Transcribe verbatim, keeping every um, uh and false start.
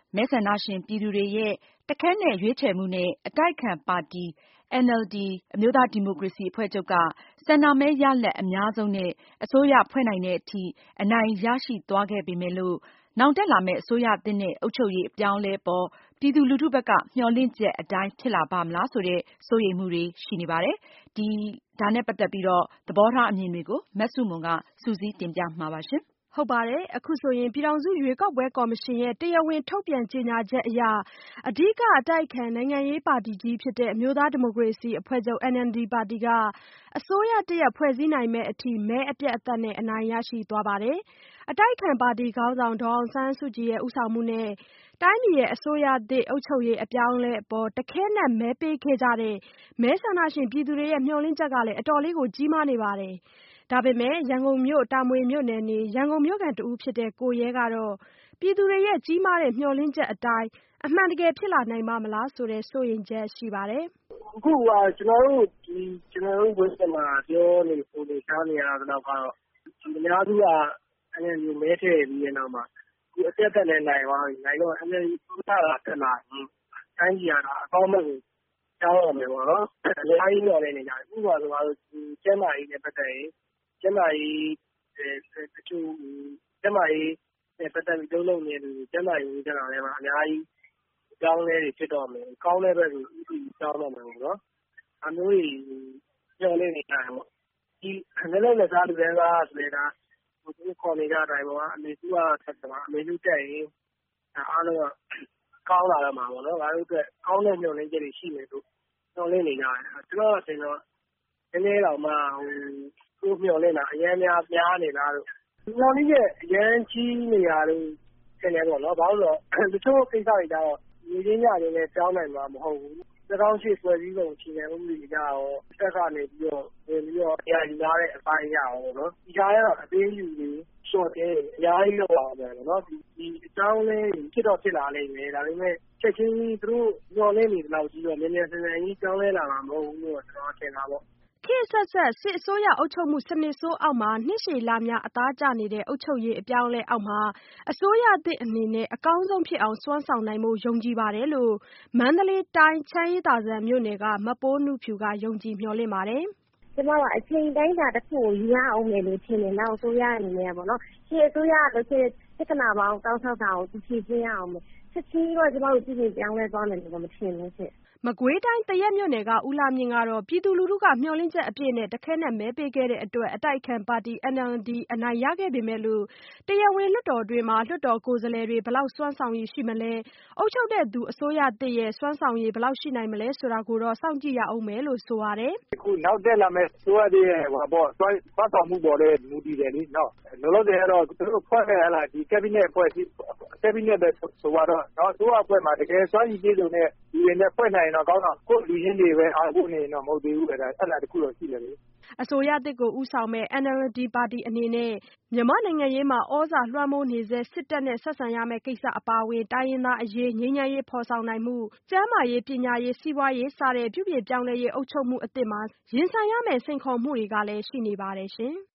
မဲဆန္ဒရှင်ပြည်သူတွေရဲ့တခဲနက်ရွေးချယ်မှုနဲ့အတိုက်အခံပါတီ အန်အယ်လ်ဒီ အမျိုးသားဒီမိုကရေစီအဖွဲ့ချုပ်က ဆန္ဒမဲရလဒ်အများဆုံးနဲ့အစိုးရဖွဲ့နိုင်တဲ့အထိ အနိုင်ရရှိသွားခဲ့ပေမဲ့လို့ နောင်တက်လာမယ့်အစိုးရသစ်နဲ့အုပ်ချုပ်ရေးအပြောင်းအလဲအပေါ် ပြည်သူလူထုဘက်က မျှော်လင့်ချက်အတိုင်းဖြစ်လာပါ့မလားဆိုတဲ့ စိုးရိမ်မှုတွေရှိနေပါတယ်။ ဒီဒါနဲ့ပတ်သက်ပြီးတော့ သဘောထားအမြင်တွေကို မဆုမွန်က စုစည်းတင်ပြမှာပါရှင်။ဟုတ်ပါတယ်။ အခုဆိုရင် ပြည်ထောင်စုရွေးကောက်ပွဲကော်မရှင်ရဲ့တရားဝင်ထုတ်ပြန်ကြေညာချက်အရ အဓိကအတိုက်အခံနိုင်ငံရေးပါတီကြီးဖြစ်တဲ့ အမျိုးသားဒီမိုကရေစီအဖွဲ့ချုပ် အန်အယ်လ်ဒီပါတီက အစိုးရတရပ်ဖွဲ့စည်းနိုင်မယ့်အထိ မဲအပြတ်အသတ်နဲ့ အနိုင်ရရှိသွားပါတယ်။ အတိုက်အခံပါတီခေါင်းဆောင် ဒေါ်အောင်ဆန်းစုကြည်ရဲ့ဦးဆောင်မှုနဲ့ တိုင်းပြည်ရဲ့အစိုးရသစ်အုပ်ချုပ်ရေးအပြောင်းအလဲအပေါ် တခဲနက်မဲပေးခဲ့ကြတဲ့ မဲဆန္ဒရှင်ပြည်သူတွေရဲ့မျှော်လင့်ချက်ကလည်း အတော်လေးကိုကြီးမားနေပါတယ်။ ဒါပေမဲ့ ရန်ကုန်မြို့ တာမွေမြို့နယ်နေ ရန်ကုန်မြို့ခံတဦးဖြစ်တဲ့ ကိုရဲကတော့ ပြည်သူတွေရဲ့ကြီးမားတဲ့မျှော်လင့်ချက်အတိုင်း အမှန်တကယ်ဖြစ်လာနိုင်ပါ့မလားဆိုတဲ့ စိုးရိမ်ချက်ရှိပါတယ်။ “အခုကကျနော်တို့ဒီကျနော်တို့ဘက်မှာပြောနေဆိုနေကြားနေရသလောက်ကတော့အများစုက အန်အယ်လ်ဒီ မဲထည့်ပြီးတဲ့နောက်မှာအခုအပြတ်အသတ်နဲ့နိုင်သွားပြီ။ နိုင်တော့ အန်အယ်လ်ဒီ အစိုးရကတက်လာရင်တိုင်းပြည်ကအကောင်းဘက်ကိုပြောင်းတော့မယ်ပေါ့နော်။ အများကြီးမျှော်လင့်နေကြတယ်။ ဥပမာဆိုပါတော့ကျန်းမာရေးနဲ့ပတ်သက်ရင်ကျန်းမာရေးတချို့ကျန်းမာရေးနဲ့ပတ်သက်ပြီးလုပ်လုပ်နေတဲ့လူတွေကျန်းမာရေးဝန်ကြီးဌာနထဲမှာအများကြီးအပြောင်းအလဲတွေဖြစ်တော့မယ်။ကောင်းတဲ့ဘက်ကိုဦးတည်ပြောင်းတော့မယ်ပေါ့နော်။ဒါမျိုးတွေမျှော်လင့်နေကြတယ်ပေါ့။ဒီလက်လုပ်လက်စားလူတန်းစားဆိုတဲ့ဒါသူတို့ခေါ်နေကြတဲ့အတိုင်းပေါ့။အမေစုကတက်မှာအမေစုတက်ရင်အားလုံးကကောင်းလာတော့မှာပေါ့နော်။ငါတို့အတွက်ကောင်းတဲ့မျှော်လင့်ချက်တွေရှိမယ်လို့မျှော်လင့်နေကြတယ်။ကျွန်တော်အထင်တော့နည်းနည်းတောင်မှဟိုသူတို့မျှော်လင့်တာအများများများနေလားလို့မျှော်လင့်ချက်အရန်ကြီးနေတာလို့ထင်တယ်ပေါ့နော်။ဘာလို့လဲဆိုတော့တချို့ကိစ္စတွေကြတော့နေချင်းညချင်းနဲ့ပြောင်းနိုင်မှာမဟုတ်ဘူး။၂၀၀၈ဖွဲ့စည်းပုံအခြေခံဥပဒေအရရောတက်ကနေပြီးတော့ဝင်ပြီးတော့တရားယူထားတဲ့အပိုင်းအရရောပေါ့နော်။ဒီကြားထဲတော့အသေးယူတွေလျှော့တယ်အများကြီးလုပ်အောင်မယ်ပေါ့နော်။ဒီအကြောင်းလေးဖြစ်တော့ဖြစ်လာလိမ့်မယ်။ဒါပေမဲ့ချက်ချင်းကြီးသူတို့မျှော်လင့်နေသလောက်ကြီးတော့မြန်မြန်ဆန်ဆန်ကြီးပြောင်းလဲလာမှာမဟုတ်ဘူးလို့ကျွန်တော်ထင်တာပေါ့။ ”ခေတ်အဆက်ဆက်စစ်အစိုးရအုပ်ချုပ်မှုစနစ်ဆိုးအောက်မှာနှစ်ရှည်လများအသားကျနေတဲ့အုပ်ချုပ်ရေးအပြောင်းအလဲအောက်မှာအစိုးရသစ်အနေနဲ့အကောင်းဆုံးဖြစ်အောင်စွမ်းဆောင်နိုင်ဖို့ယုံကြည်ပါတယ်လို့ မန္တလေးတိုင်းချမ်းအေးသာစံမြို့နယ်က မပိုးနုဖြူက ယုံကြည်မျှော်လင့်ပါတယ်။“ကျမကအချိန်အတိုင်းအတာတခုကိုယူရဦးမယ်လို့ထင်တယ်။နောက်အစိုးရအနေနဲ့ပေါ့နော်။ရှေ့အစိုးရကလုပ်ခဲ့တဲ့ပြဿနာပေါင်းတောက်လျှောက်တာကိုဖြေရှင်းရဦးမယ်။ချက်ချင်းကြီးတော့ကျမတို့ပြုပြင်ပြောင်းလဲသွားမယ်လို့တော့မထင်ဘူးရှင့်။ ”မကွေးတိုင်းသရက်မြို့နယ်က ဦးလှမြင့်ကတော့ပြည်သူလူထုကမျှော်လင့်ချက်အပြည့်နဲ့တခဲနက်မဲပေးခဲ့တဲ့အတွက်အတိုက်အခံပါတီ အန်အယ်လ်ဒီ အနိုင်ရခဲ့ပေမဲ့လို့တရားဝင်လွှတ်တော်တွင်းလွှတ်တော်ကိုယ်စားလှယ်တွေဘယ်လောက်စွမ်းဆောင်ရည်ရှိမလဲ၊အုပ်ချုပ်တဲ့သူအစိုးရသစ်ရဲ့စွမ်းဆောင်ရည်ဘယ်လောက်ရှိနိုင်မလဲဆိုတာကိုတော့စောင့်ကြည့်ရဦးမယ်လို့ဆိုပါတယ်။“အခုနောက်တက်လာမယ့်အစိုးရသစ်ရဲ့ဟိုပေါ့စွမ်းဆောင်မှုပေါ်လည်းမူတည်တယ်လေနော်။လောလောဆယ်ကတော့သူတို့ဖွဲ့တဲ့ဟလာဒီကက်ဘိနက်အဖွဲ့အစည်းကက်ဘိနက်ပဲဆိုပါတော့နော်အစိုးရအဖွဲ့မှာတကယ်စွမ်းရည်ပြည့်စုံတဲ့လူတွေနဲ့ဖွဲ့နိုင်ရင်တော့ကောင်းတော့ကိုယ့်လူချင်းတွေပဲအားကိုးနေရင်တော့မဟုတ်သေးဘူးအဲ့ဒါအဲ့ဒါတခုတော့ရှိတယ်လေ။ ”အစိုးရသစ်ကိုဦးဆောင်မယ့် အန်အယ်လ်ဒီပါတီအနေနဲ့မြန်မာ့နိုင်ငံရေးမှာသြဇာလွှမ်းမိုးနေဆဲစစ်တပ်နဲ့ဆက်ဆံရမယ့်ကိစ္စအပါအဝင်တိုင်းရင်းသားအရေးငြိမ်းချမ်းရေးဖော်ဆောင်နိုင်မှု၊ကျန်းမာရေး၊ပညာရေး၊စီးပွားရေးစတဲ့ပြုပြင်ပြောင်းလဲရေးအုပ်ချုပ်မှုအသစ်မှာရင်ဆိုင်ရမယ့်စိန်ခေါ်မှုတွေကလည်းရှိနေပါတယ်ရှင်။